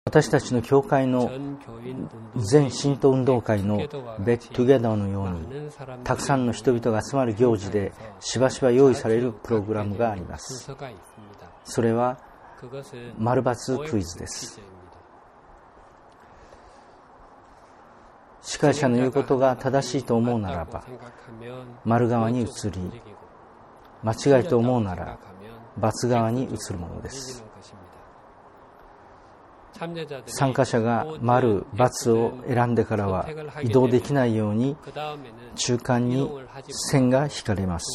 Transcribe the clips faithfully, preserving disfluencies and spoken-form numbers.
私たちの教会の全神道運動会のベッドトゥゲダーのように、たくさんの人々が集まる行事でしばしば用意されるプログラムがあります。それは丸×クイズです。司会者の言うことが正しいと思うならば丸側に移り、間違いと思うなら×側に移るものです。参加者が丸×を選んでからは移動できないように中間に線が引かれます。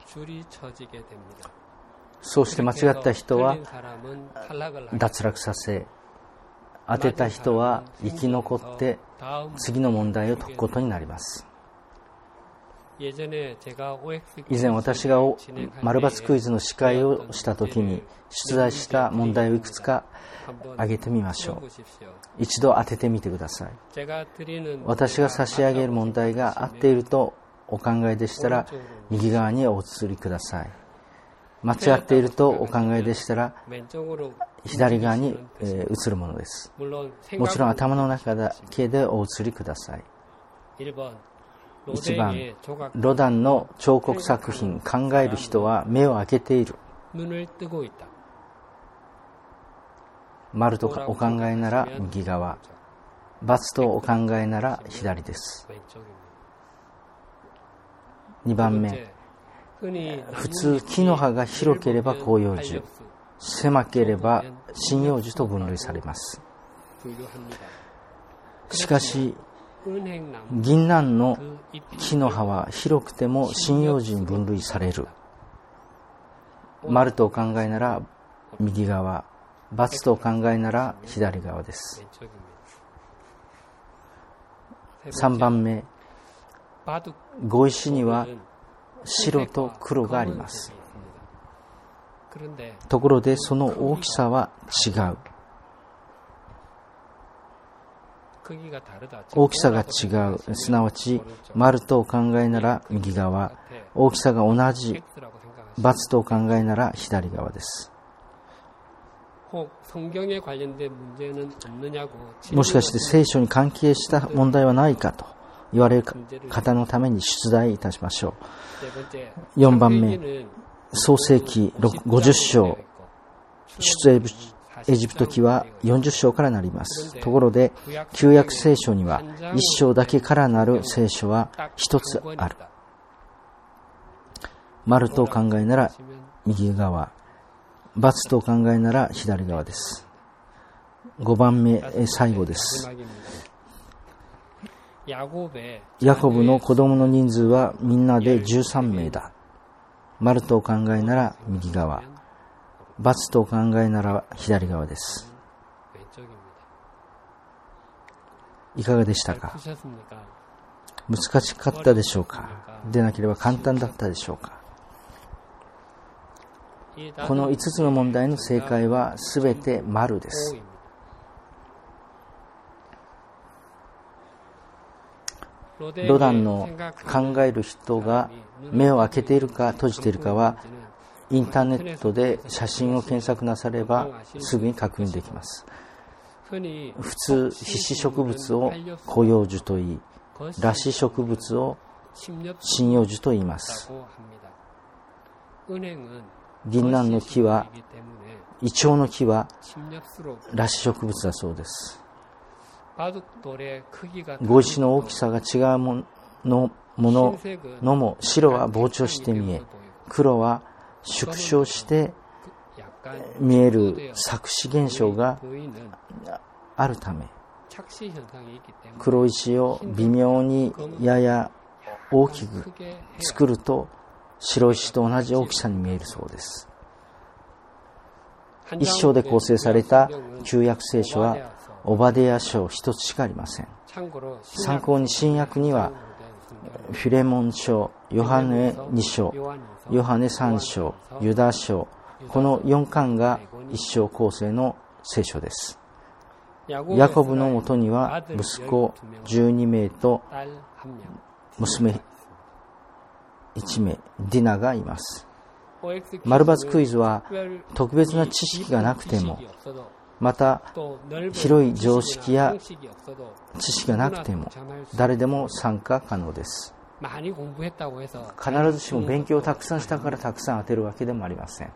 そうして間違った人は脱落させ、当てた人は生き残って次の問題を解くことになります。以前私が丸×クイズの司会をしたときに出題した問題をいくつか挙げてみましょう。一度当ててみてください。私が差し上げる問題が合っているとお考えでしたら右側にお移りください。間違っているとお考えでしたら左側に移るものです。もちろん頭の中だけでお移りください。いちばん、ロダンの彫刻作品、考える人は目を開けている。丸とお考えなら右側、×とお考えなら左です。にばんめ、普通木の葉が広ければ広葉樹、狭ければ針葉樹と分類されます。しかし銀杏の木の葉は広くても針葉樹に分類される。丸とお考えなら右側、×とお考えなら左側です。さんばんめ、碁石には白と黒があります。ところでその大きさは違う。大きさが違う、すなわち丸とお考えなら右側、大きさが同じ、×とお考えなら左側です。もしかして聖書に関係した問題はないかと言われる方のために出題いたしましょう。よんばんめ、創世記ごじゅっ章、出エジプト記はよんじゅっ章からなります。ところで旧約聖書にはいっ章だけからなる聖書は一つある。丸と考えなら右側、×と考えなら左側です。ごばんめ、最後です。ヤコブの子供の人数はみんなでじゅうさんめいだ。丸と考えなら右側、×と考えなら左側です。いかがでしたか？難しかったでしょうか？でなければ簡単だったでしょうか？このいつつの問題の正解はすべて丸です。ロダンの考える人が目を開けているか閉じているかはインターネットで写真を検索なさればすぐに確認できます。普通被子植物を広葉樹と言い、裸子植物を針葉樹と言います。銀杏の木は、イチョウの木は裸子植物だそうです。碁石の大きさが違うものもののも、白は膨張して見え、黒は縮小して見える錯視現象があるため、黒石を微妙にやや大きく作ると白石と同じ大きさに見えるそうです。一章で構成された旧約聖書はオバデヤ書一つしかありません。参考に新約にはフィレモン書、ヨハネに章、ヨハネさん章、ユダ書、このよん巻が一章構成の聖書です。ヤコブのもとには息子じゅうにめいと娘いちめい、ディナがいます。丸×クイズは特別な知識がなくてもまた広い常識や知識がなくても誰でも参加可能です。必ずしも勉強をたくさんしたからたくさん当てるわけでもありません。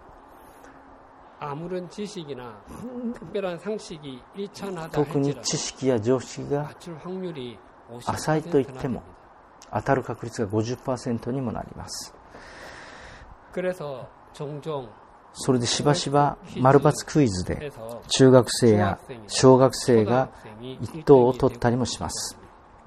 特に知識や常識が浅いといっても当たる確率が ごじゅっパーセント にもなります。それでしばしば丸×クイズで中学生や小学生が一等を取ったりもします。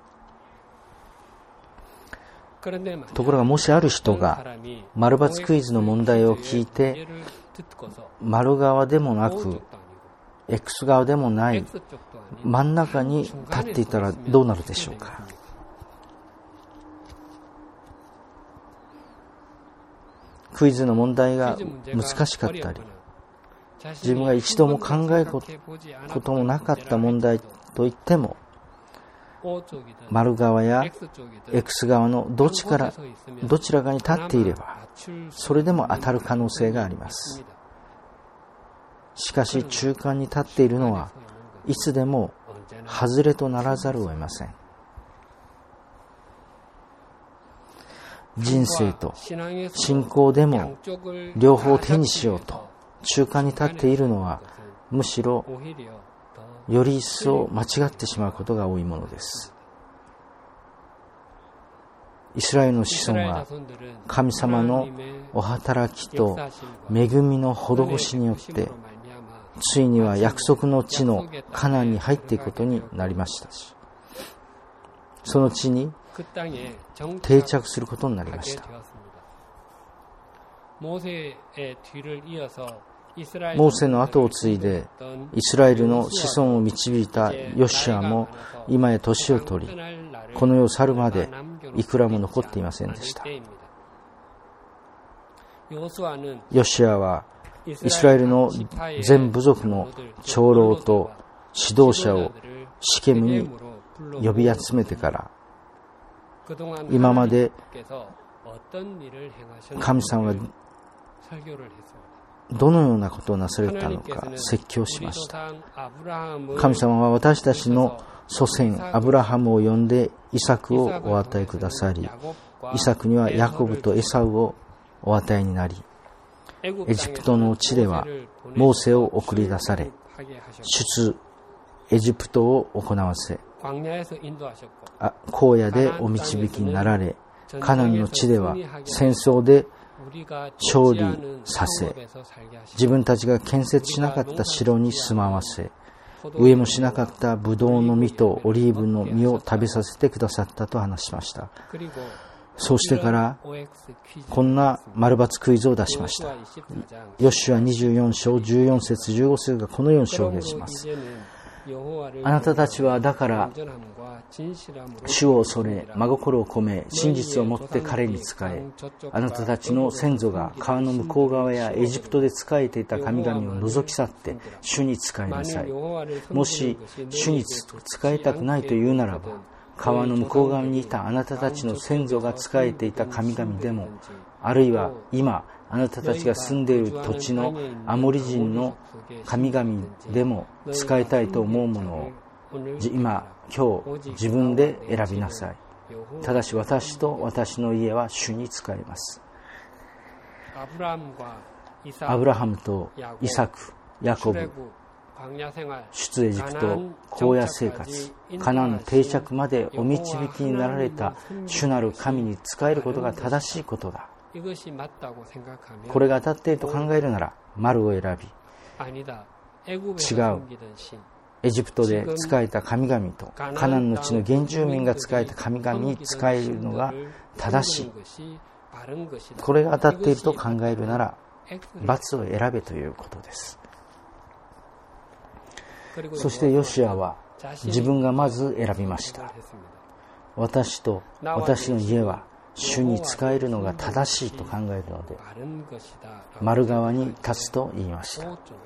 ところがもしある人が丸×クイズの問題を聞いて丸側でもなく X 側でもない真ん中に立っていたらどうなるでしょうか。クイズの問題が難しかったり自分が一度も考えることもなかった問題といっても丸側や X 側のどちらかどちらかに立っていればそれでも当たる可能性があります。しかし中間に立っているのはいつでも外れとならざるを得ません。人生と信仰でも両方手にしようと中間に立っているのはむしろより一層間違ってしまうことが多いものです。イスラエルの子孫は神様のお働きと恵みの施しによってついには約束の地のカナンに入っていくことになりましたし、その地に定着することになりました。モーセの後を継いでイスラエルの子孫を導いたヨシュアも今や年を取りこの世を去るまでいくらも残っていませんでした。ヨシュアはイスラエルの全部族の長老と指導者をシケムに呼び集めてから今まで神様がどのようなことをなされたのか説教しました。神様は私たちの祖先アブラハムを呼んでイサクをお与えくださり、イサクにはヤコブとエサウをお与えになり、エジプトの地ではモーセを送り出され出エジプトを行わせ、あ荒野でお導きになられ、カナンの地では戦争で勝利させ、自分たちが建設しなかった城に住まわせ、植えもしなかったブドウの実とオリーブの実を食べさせてくださったと話しました。そうしてからこんな丸×クイズを出しました。ヨシュアにじゅうよん章じゅうよん節じゅうご節がこのように証言します。あなたたちはだから主を恐れ真心を込め真実をもって彼に仕え、あなたたちの先祖が川の向こう側やエジプトで仕えていた神々を除き去って主に仕えなさい。もし主に仕えたくないというならば、川の向こう側にいたあなたたちの先祖が仕えていた神々でも、あるいは今あなたたちが住んでいる土地のアモリ人の神々でも仕えたいと思うものを今今日自分で選びなさい。ただし私と私の家は主に仕えます。アブラハムとイサク、ヤコブ、出エジプト、荒野生活、カナンの定着までお導きになられた主なる神に仕えることが正しいことだ。これが当たっていると考えるなら丸を選び、違うエジプトで仕えた神々とカナンの地の原住民が仕えた神々に仕えるのが正しい。これが当たっていると考えるなら×を選べということです。そしてヨシュアは自分がまず選びました。私と私の家は主に仕えるのが正しいと考えるので丸側に立つと言いました。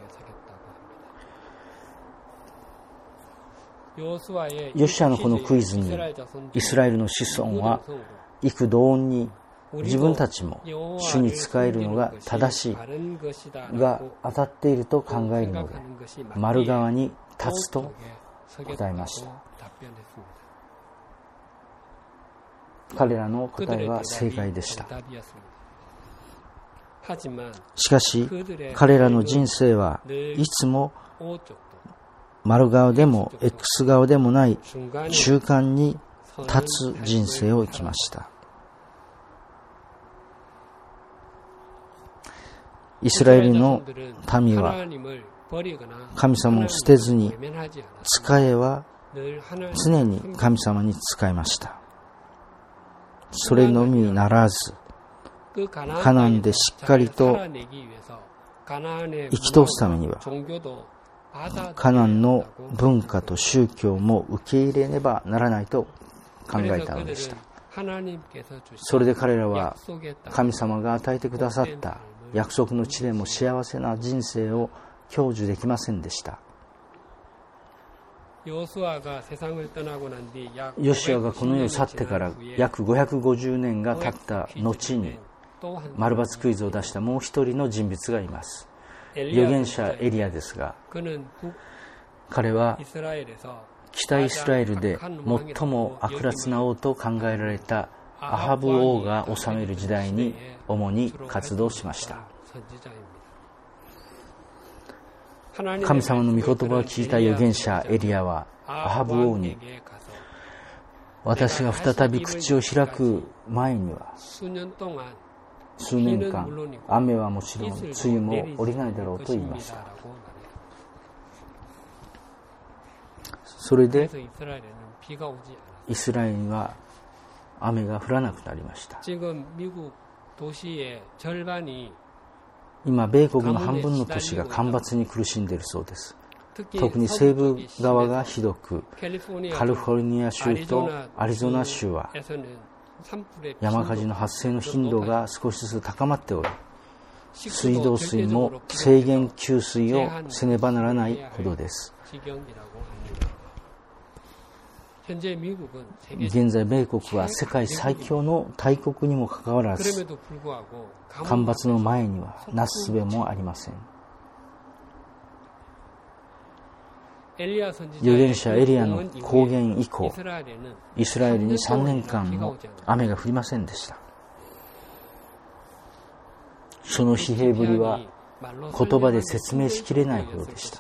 ヨシュアのこのクイズにイスラエルの子孫は幾度に自分たちも主に仕えるのが正しいが当たっていると考えるので、丸側に立つと答えました。彼らの答えは正解でした。しかし彼らの人生はいつも丸側でも X 側でもない中間に立つ人生を生きました。イスラエルの民は神様を捨てずに、仕えは常に神様に仕えました。それのみならず、カナンでしっかりと生き通すためには、カナンの文化と宗教も受け入れねばならないと考えたのでした。それで彼らは神様が与えてくださった約束の地でも幸せな人生を享受できませんでした。ヨシュアがこの世を去ってから約ごひゃくごじゅうねんが経った後に、丸抜クイズを出したもう一人の人物がいます。預言者エリアですが、彼は北イスラエルで最も悪辣な王と考えられたアハブ王が治める時代に主に活動しました。神様の御言葉を聞いた預言者エリアはアハブ王に、私が再び口を開く前には数年間雨はもちろん梅雨も降りないだろうと言いました。それでイスラエルには雨が降らなくなりました。今米国の半分の都市が干ばつに苦しんでいるそうです。特に西部側がひどく、カリフォルニア州とアリゾナ州は山火事の発生の頻度が少しずつ高まっており、水道水も制限給水をせねばならないほどです。現在米国は世界最強の大国にもかかわらず、干ばつの前にはなすすべもありません。預言者エリアの公言以降、イスラエルにさんねんかんも雨が降りませんでした。その疲弊ぶりは言葉で説明しきれないほどでした。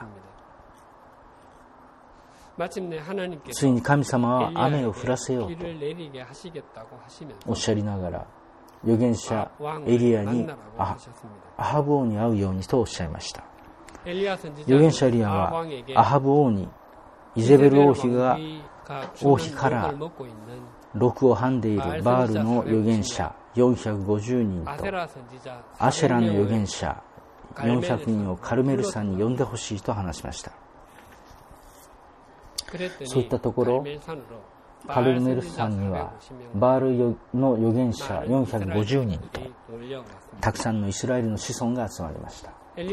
ついに神様は雨を降らせようとおっしゃりながら、預言者エリアにアハブ王に会うようにとおっしゃいました。預言者エリアはアハブ王に、イゼベル王妃が王妃から禄をはんでいるバールの預言者よんひゃくごじゅうにんとアシェラの預言者よんひゃくにんをカルメル山に呼んでほしいと話しました。そういったところ、カルメル山にはバールの預言者よんひゃくごじゅうにんとたくさんのイスラエルの子孫が集まりました。エ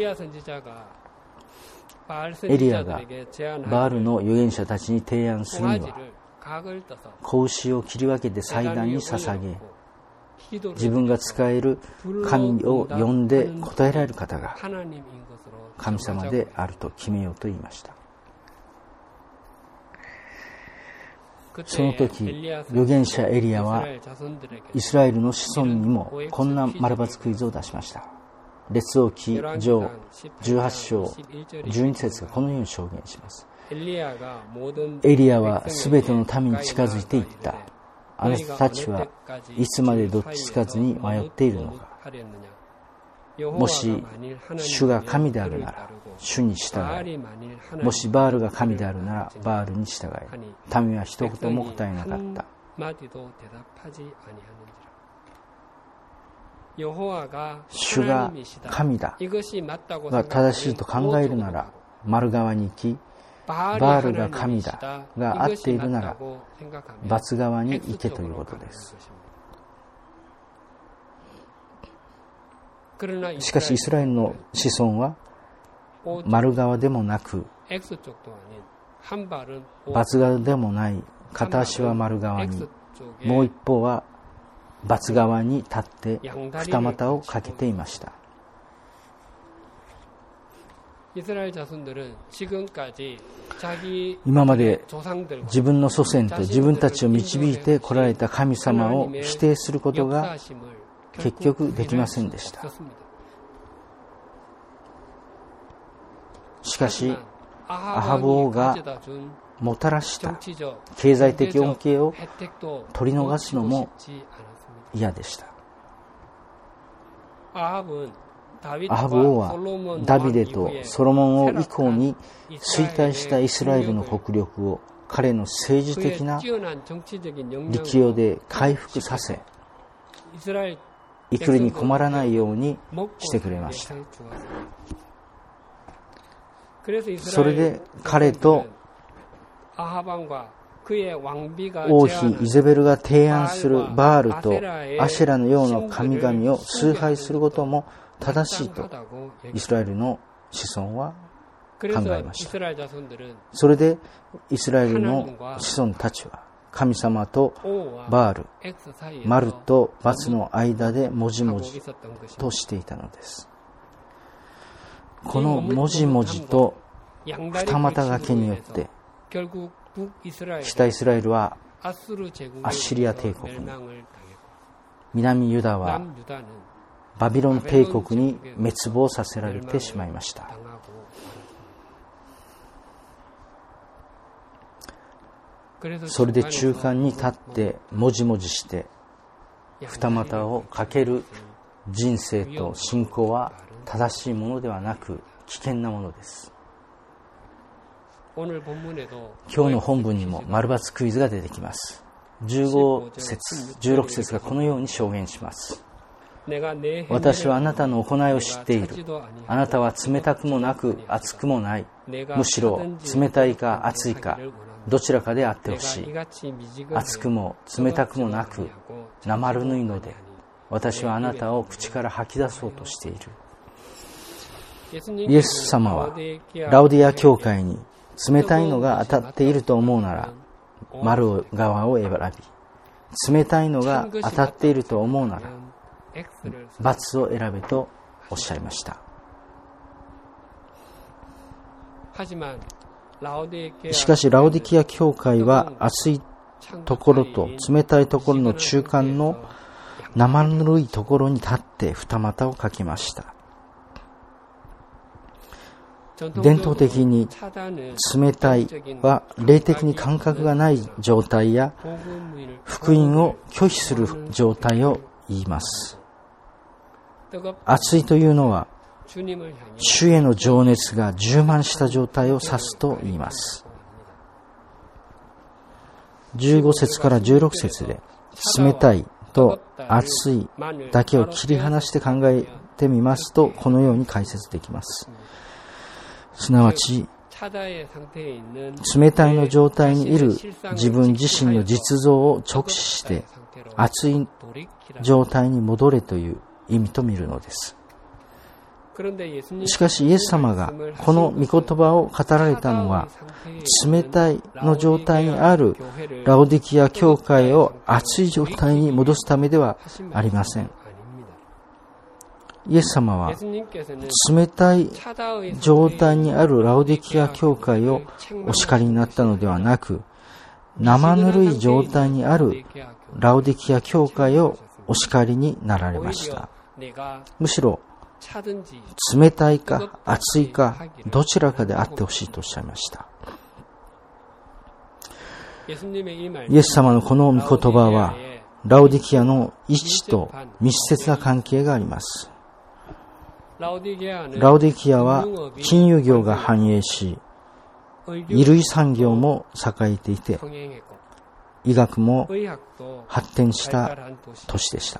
リアがバールの預言者たちに提案するには、子牛を切り分けて祭壇に捧げ、自分が使える神を呼んで答えられる方が神様であると決めようと言いました。その時、預言者エリアはイスラエルの子孫にもこんな丸抜クイズを出しました。列王記上じゅうはちしょうじゅうにせつがこのように証言します。エリアはすべての民に近づいていった。あなたたちはいつまでどっちつかずに迷っているのか。もし主が神であるなら主に従い、もしバールが神であるならバールに従い。民は一言も答えなかった。主が神だが正しいと考えるなら丸側に行き、バールが神だが合っているなら×側に行けということです。しかしイスラエルの子孫は丸側でもなく×側でもない、片足は丸側に、もう一方は罰側に立って二股をかけていました。今まで自分の祖先と自分たちを導いて来られた神様を否定することが結局できませんでした。しかしアハブ王がもたらした経済的恩恵を取り逃すのも嫌でした。アハブ王はダビデとソロモン王以降に衰退したイスラエルの国力を彼の政治的な力量で回復させ、幾るに困らないようにしてくれました。それで彼と王妃イゼベルが提案するバールとアシェラのような神々を崇拝することも正しいとイスラエルの子孫は考えました。それでイスラエルの子孫たちは神様とバール、マルとバツの間でもじもじとしていたのです。このもじもじと二股掛けによって北イスラエルはアッシリア帝国に、南ユダはバビロン帝国に滅亡させられてしまいました。それで中間に立ってもじもじして二股をかける人生と信仰は正しいものではなく危険なものです。今日の本文にも丸×クイズが出てきます。じゅうご節、じゅうろく節がこのように証言します。私はあなたの行いを知っている。あなたは冷たくもなく熱くもない。むしろ冷たいか熱いかどちらかであってほしい。熱くも冷たくもなくなまるぬいので、私はあなたを口から吐き出そうとしている。イエス様はラオディア教会に冷たいのが当たっていると思うなら丸側を選び、冷たいのが当たっていると思うなら×を選べとおっしゃいました。しかしラオディキア教会は熱いところと冷たいところの中間の生ぬるいところに立って二股をかけました。伝統的に冷たいは霊的に感覚がない状態や福音を拒否する状態を言います。熱いというのは主への情熱が充満した状態を指すと言います。じゅうご節からじゅうろく節で冷たいと熱いだけを切り離して考えてみますと、このように解説できます。すなわち冷たいの状態にいる自分自身の実像を直視して熱い状態に戻れという意味と見るのです。しかしイエス様がこの御言葉を語られたのは、冷たいの状態にあるラオディキア教会を熱い状態に戻すためではありません。イエス様は冷たい状態にあるラオディキア教会をお叱りになったのではなく、生ぬるい状態にあるラオディキア教会をお叱りになられました。むしろ冷たいか熱いかどちらかであってほしいとおっしゃいました。イエス様のこの御言葉はラオディキアの位置と密接な関係があります。ラオディキアは金融業が繁栄し、衣類産業も栄えていて、医学も発展した都市でした。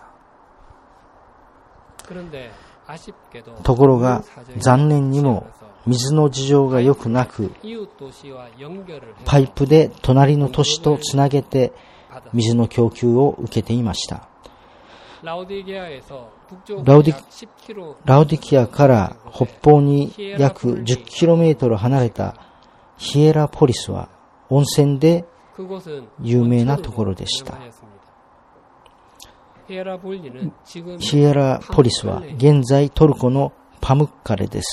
ところが残念にも水の事情が良くなく、パイプで隣の都市とつなげて水の供給を受けていました。ラオディラオディキアから北方に約じゅっキロメートル離れたヒエラポリスは温泉で有名なところでした。 ヒエラポリスは現在トルコのパムッカレです。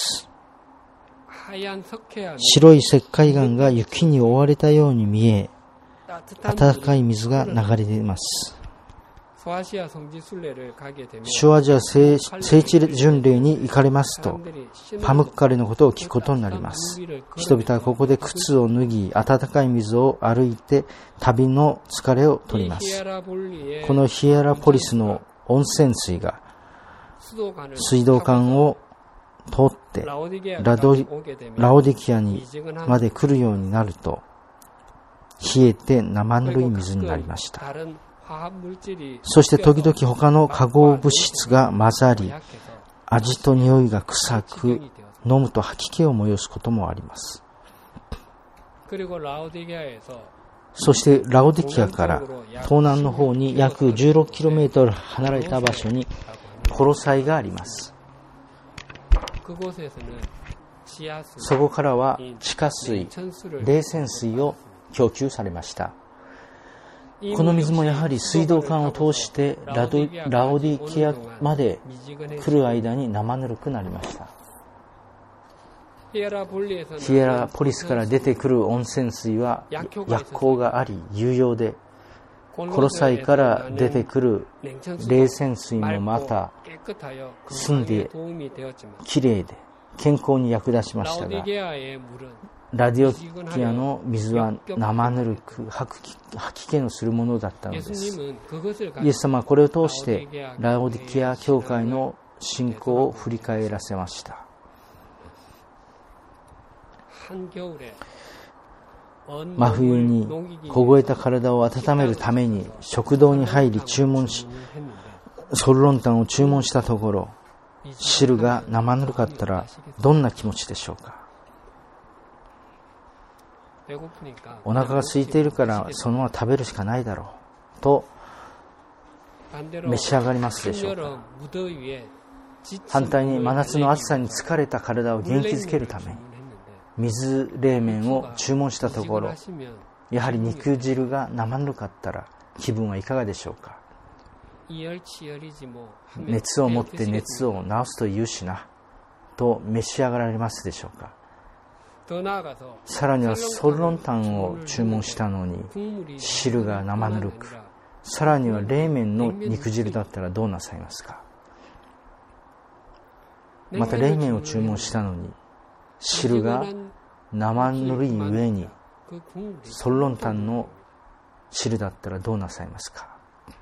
白い石灰岩が雪に覆われたように見え、温かい水が流れています。シュアジア聖地巡礼に行かれますと、パムッカレのことを聞くことになります。人々はここで靴を脱ぎ、温かい水を歩いて旅の疲れを取ります。このヒエラポリスの温泉水が水道管を通ってラドラオディキアにまで来るようになると、冷えて生ぬるい水になりました。そして時々他の化合物質が混ざり、味と匂いが臭く、飲むと吐き気を催すこともあります。そしてラオディキアから東南の方に約 じゅうろくキロメートル 離れた場所にコロサイがあります。そこからは地下水、冷泉水を供給されました。この水もやはり水道管を通してラドラオディキアまで来る間に生ぬるくなりました。ヒエラポリスから出てくる温泉水は薬効があり有用で、コロサイから出てくる冷泉水もまた澄んできれいで健康に役立ちましたが、ラディオキアの水は生ぬるく吐き気のするものだったのです。イエス様はこれを通してラオディキア教会の信仰を振り返らせました。真冬に凍えた体を温めるために食堂に入り注文しソルロンタンを注文したところ、汁が生ぬるかったらどんな気持ちでしょうか。お腹が空いているからそのまま食べるしかないだろうと召し上がりますでしょうか。反対に真夏の暑さに疲れた体を元気づけるために水冷麺を注文したところ、やはり肉汁が生ぬるかったら気分はいかがでしょうか。熱を持って熱を治すと言うしなと召し上がられますでしょうか。さらにはソルロンタンを注文したのに汁が生ぬるく、さらには冷麺の肉汁だったらどうなさいますか。また冷麺を注文したのに汁が生ぬるい上にソルロンタンの汁だったらどうなさいますか。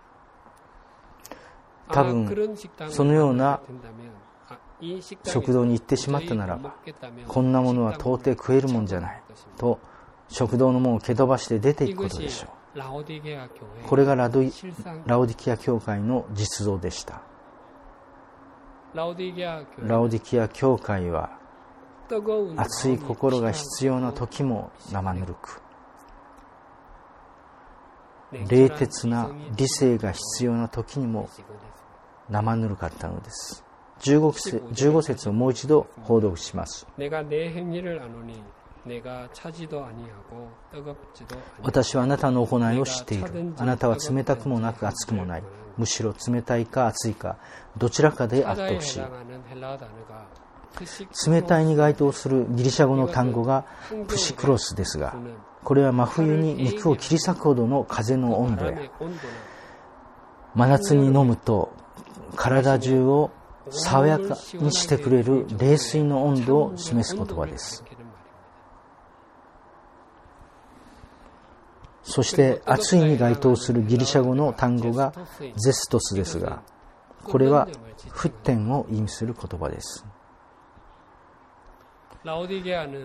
多分そのような食堂に行ってしまったならば、こんなものは到底食えるもんじゃないと食堂の門を蹴飛ばして出ていくことでしょう。これがラドイラオディキア教会の実像でした。ラオディキア教会は熱い心が必要な時も生ぬるく、冷徹な理性が必要な時にも生ぬるかったのです。じゅうご節をもう一度報読します。私はあなたの行いを知っている。あなたは冷たくもなく熱くもない。むしろ冷たいか熱いかどちらかであってほしい。冷たいに該当するギリシャ語の単語がプシクロスですが、これは真冬に肉を切り裂くほどの風の温度や真夏に飲むと体中を爽やかにしてくれる冷水の温度を示す言葉です。そして暑いに該当するギリシャ語の単語がゼストスですが、これは沸点を意味する言葉です。ラオデ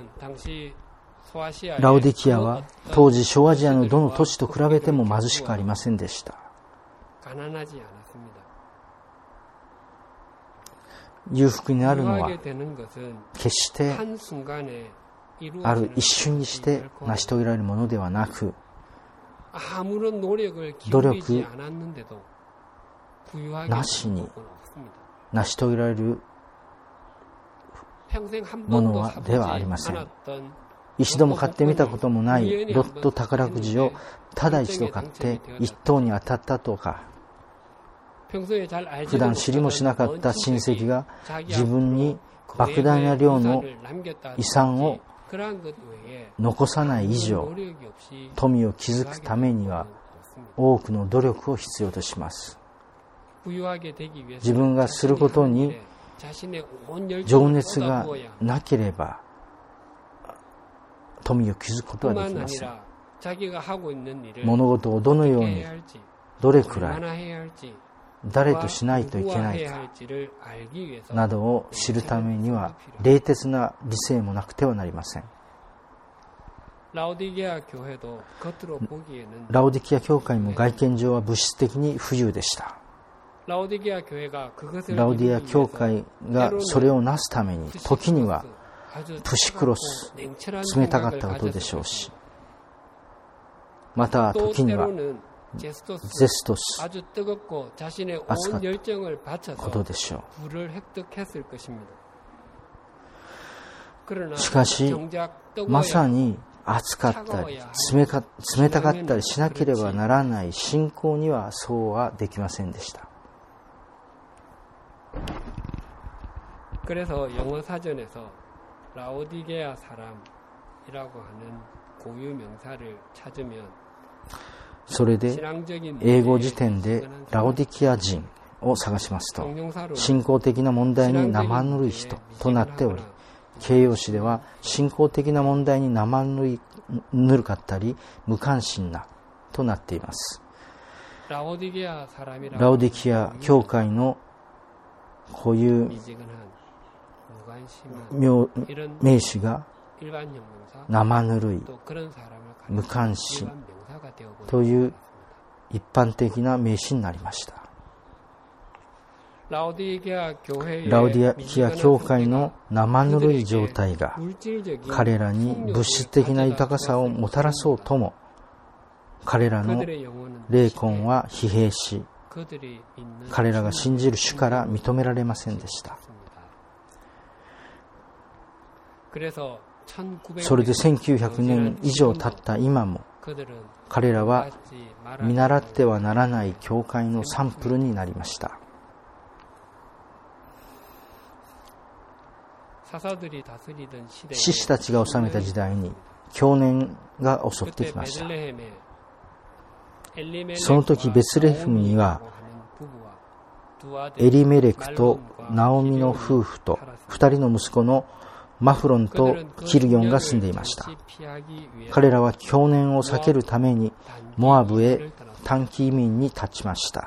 ィキアは当時小アジアのどの都市と比べても貧しくありませんでした。裕福になるのは決してある一瞬にして成し遂げられるものではなく、努力なしに成し遂げられるものはではありません。一度も買ってみたこともないロット宝くじをただ一度買って一等に当たったとか、 普段知りもしなかった親戚が自分に莫大な量の遺産を残さない以上、富を築くためには多くの努力を必要とします。自分がすることに情熱がなければ富を築くことはできません。物事をどのように、どれくらい、誰としないといけないかなどを知るためには冷徹な理性もなくてはなりません。ラオディキア教会も外見上は物質的に不自由でした。ラオディア教会がそれをなすために時にはプシクロス、冷たかったことでしょうし、また時にはゼストス、熱かったことでしょう。しかしまさに熱かったり冷たかったりしなければならない信仰にはそうはできませんでした。 그래서 영어 사전에서 라오디게아 사람이라고 하는 고유 명사를 찾으면 それで英語辞典でラオディキア人を探しますと、信仰的な問題に生ぬるい人となっており、形容詞では信仰的な問題に生ぬるかったり無関心なとなっています。ラオディキア教会のこういう名詞が生ぬるい、無関心という一般的な名詞になりました。ラオディキア教会の生ぬるい状態が彼らに物質的な豊かさをもたらそうとも、彼らの霊魂は疲弊し、彼らが信じる主から認められませんでした。それでせんきゅうひゃくねん以上経った今も、彼らは見習ってはならない教会のサンプルになりました。獅子たちが治めた時代に狂年が襲ってきました。その時ベツレヘムにはエリメレクとナオミの夫婦と二人の息子のマフロンとキルヨンが住んでいました。彼らは狂年を避けるためにモアブへ短期移民に立ちました。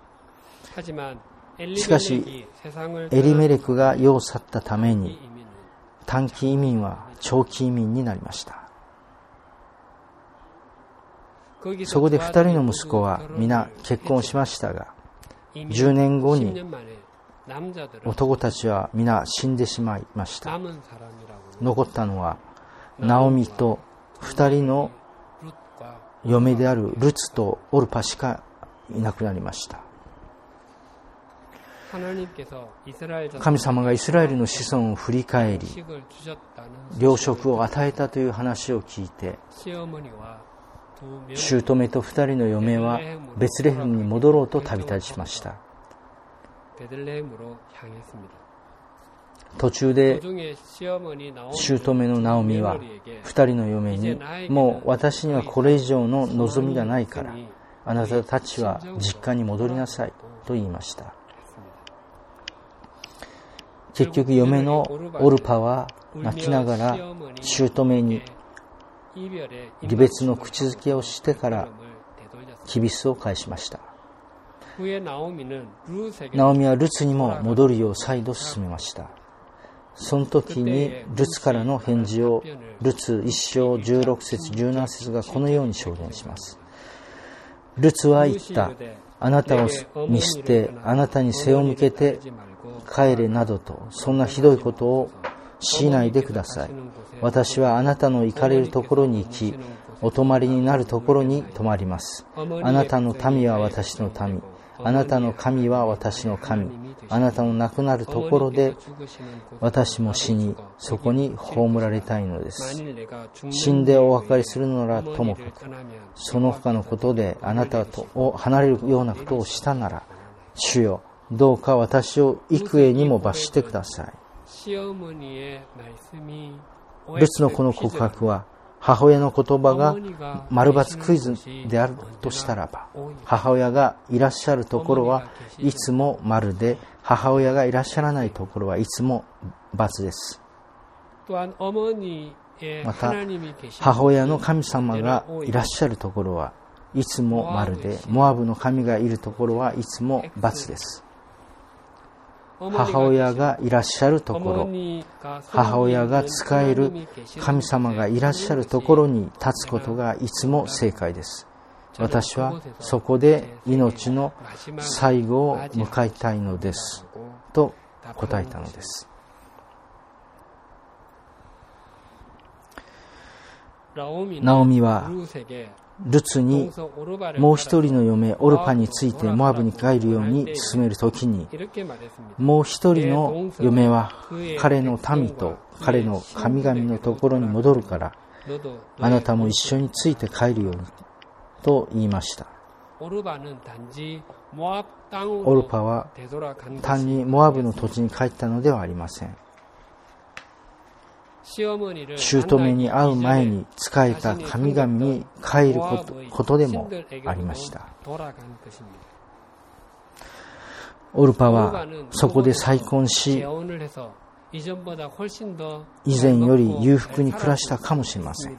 しかしエリメレクが世を去ったために短期移民は長期移民になりました。そこで二人の息子は皆結婚しましたが、じゅうねんごに男たちは皆死んでしまいました。残ったのはナオミと二人の嫁であるルツとオルパしかいなくなりました。神様がイスラエルの子孫を振り返り、糧食を与えたという話を聞いて、姑と二人の嫁はベツレヘムに戻ろうと旅立ちました。途中で姑のナオミは二人の嫁に、もう私にはこれ以上の望みがないから、あなたたちは実家に戻りなさいと言いました。結局嫁のオルパは泣きながら姑に離別の口づけをしてからキビスを返しました。ナオミはルツにも戻るよう再度進めました。その時にルツからの返事をルツ一章じゅうろく節じゅうなな節がこのように証言します。ルツは言った。あなたを見捨て、あなたに背を向けて帰れなどと、そんなひどいことをしないでください。私はあなたの行かれるところに行き、お泊まりになるところに泊まります。あなたの民は私の民、あなたの神は私の神、あなたの亡くなるところで私も死に、そこに葬られたいのです。死んでお別れするのならともかく、その他のことであなたを離れるようなことをしたなら、 主よ、どうか私を幾重にも罰してください。ルツのこの告白は、母親の言葉が丸×クイズであるとしたらば、母親がいらっしゃるところはいつも丸で、母親がいらっしゃらないところはいつも×です。また、母親の神様がいらっしゃるところはいつも丸で、モアブの神がいるところはいつも×です。母親がいらっしゃるところ、母親が仕える神様がいらっしゃるところに立つことがいつも正解です。私はそこで命の最後を迎えたいのですと答えたのです。ナオミはルツにもう一人の嫁オルパについてモアブに帰るように進めるときに、もう一人の嫁は彼の民と彼の神々のところに戻るから、あなたも一緒について帰るようにと言いました。オルパは単にモアブの土地に帰ったのではありません。姑に会う前に仕えた神々に帰ること、ことでもありました。オルパはそこで再婚し、以前より裕福に暮らしたかもしれません。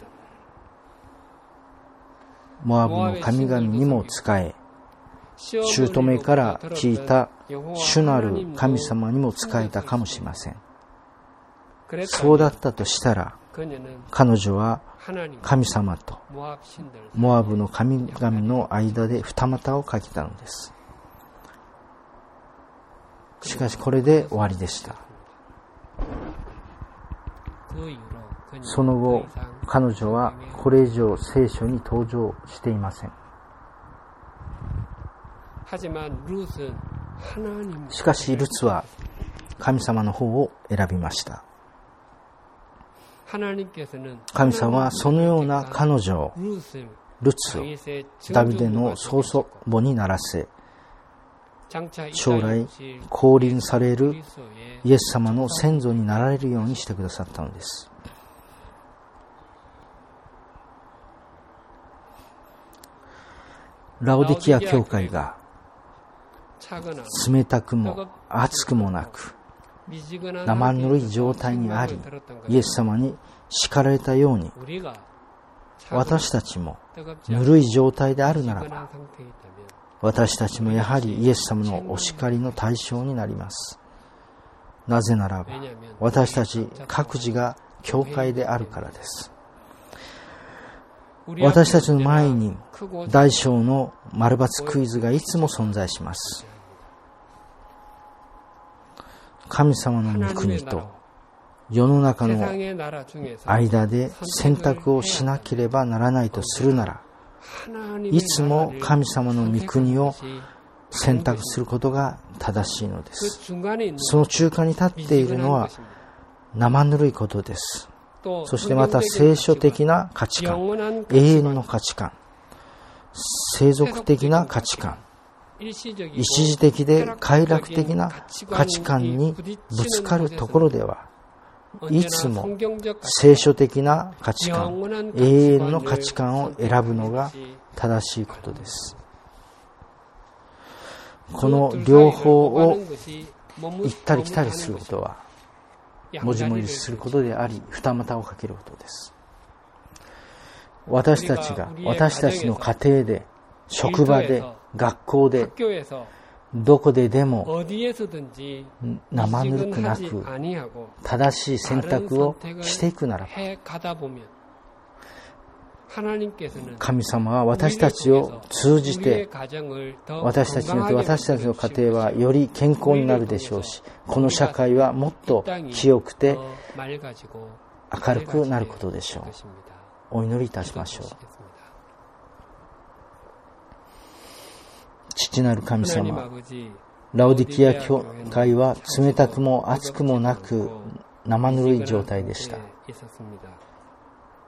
モアブの神々にも仕え、姑から聞いた主なる神様にも仕えたかもしれません。そうだったとしたら、彼女は神様とモアブの神々の間で二股をかけたのです。しかしこれで終わりでした。その後、彼女はこれ以上聖書に登場していません。しかしルツは神様の方を選びました。神様はそのような彼女を、ルツをダビデの曽祖母にならせ、将来降臨されるイエス様の先祖になられるようにしてくださったのです。ラオディキア教会が冷たくも熱くもなく生ぬるい状態にあり、イエス様に叱られたように、私たちもぬるい状態であるならば、私たちもやはりイエス様のお叱りの対象になります。なぜならば、私たち各自が教会であるからです。私たちの前に大小の丸×クイズがいつも存在します。神様の御国と世の中の間で選択をしなければならないとするなら、いつも神様の御国を選択することが正しいのです。その中間に立っているのは生ぬるいことです。そしてまた聖書的な価値観、永遠の価値観、世俗的な価値観、一時的で快楽的な価値観にぶつかるところでは、いつも聖書的な価値観、永遠の価値観を選ぶのが正しいことです。この両方を行ったり来たりすることは、もじもじすることであり、二股をかけることです。私たちが、私たちの家庭で、職場で、学校で、どこででも生ぬるくなく正しい選択をしていくならば、神様は私たちを通じて、私たちによって私たちの家庭はより健康になるでしょうし、この社会はもっと清くて明るくなることでしょう。お祈りいたしましょう。父なる神様、ラオディキア教会は冷たくも熱くもなく生ぬるい状態でした。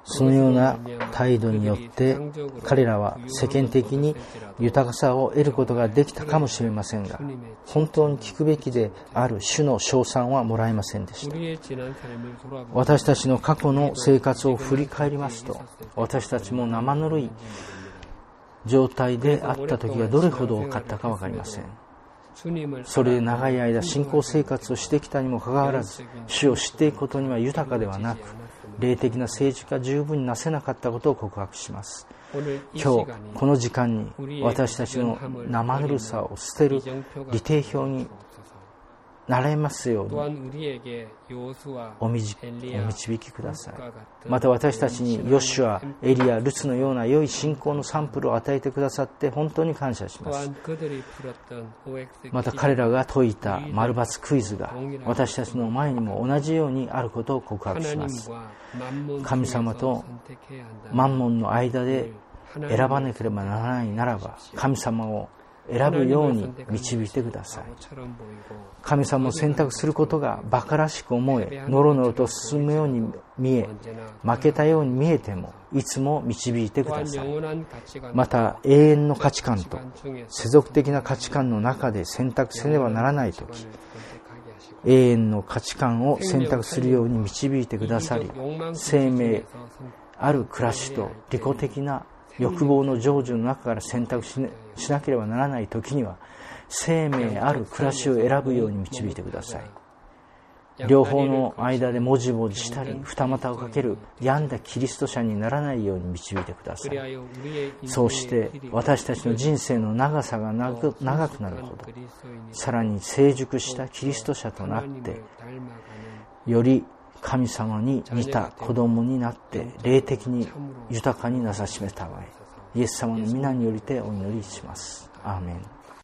そのような態度によって彼らは世間的に豊かさを得ることができたかもしれませんが、本当に聞くべきである主の称賛はもらえませんでした。私たちの過去の生活を振り返りますと、私たちも生ぬるい状態であった時がどれほど多かったか分かりません。それで長い間信仰生活をしてきたにもかかわらず、主を知っていくことには豊かではなく、霊的な成熟が十分になせなかったことを告白します。今日この時間に私たちの生ぬるさを捨てる利定表になれますようにお導きください。また私たちにヨシュア、エリア、ルツのような良い信仰のサンプルを与えてくださって本当に感謝します。また彼らが解いた丸×クイズが私たちの前にも同じようにあることを告白します。神様とマンモンの間で選ばなければならないならば、神様を選ぶように導いてください。神様を選択することが馬鹿らしく思え、のろのろと進むように見え、負けたように見えてもいつも導いてください。また永遠の価値観と世俗的な価値観の中で選択せねばならないとき、永遠の価値観を選択するように導いてくださり、生命ある暮らしと利己的な欲望の成就の中から選択しなければならないときには、生命ある暮らしを選ぶように導いてください。両方の間でもじもじしたり二股をかける病んだキリスト者にならないように導いてください。そうして私たちの人生の長さが長くなるほど、さらに成熟したキリスト者となって、より神様に似た子供になって霊的に豊かになさしめたまえ、イエス様の皆によりてお祈りします。アーメン。